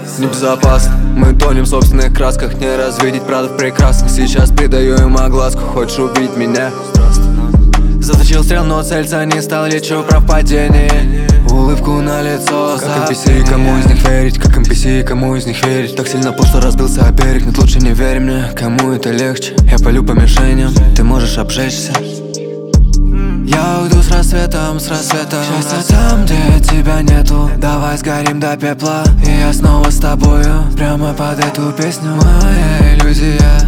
Небезопасно, мы тонем в собственных красках. Не развидеть правду в прекрасных. Сейчас придаю им огласку. Хочешь убить меня? Заточил стрел, но цельца не стал. Лечу про падение. Улыбку на лицо. Как NPC, кому из них верить? Как NPC, кому из них верить? Так сильно пул, что разбился о берег. Нет, лучше не верь мне, кому это легче. Я палю по мишеням, ты можешь обжечься. Я уйду с рассветом, Счастье там, где тебя нету. Давай сгорим до пепла. И я снова с тобою. Прямо под эту песню. Моя иллюзия.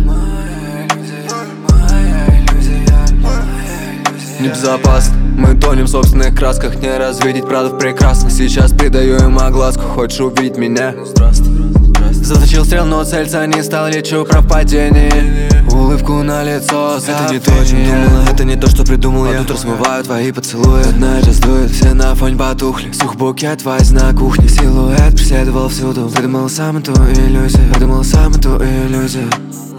Небезопасно, мы тонем в собственных красках. Не развидеть правду в прекрасных. Сейчас придаю им огласку. Хочешь убить меня? Заточил стрел, но цельца не стал. Лечу про падение. Улыбку на лицо. Это не то, о чем думала. Это не то, что придумал я. Под утро смываю твои поцелуи. Одна же сдует, все на фоне потухли. Сух букет возь на кухне. Силуэт преследовал всюду. Придумал сам эту иллюзию.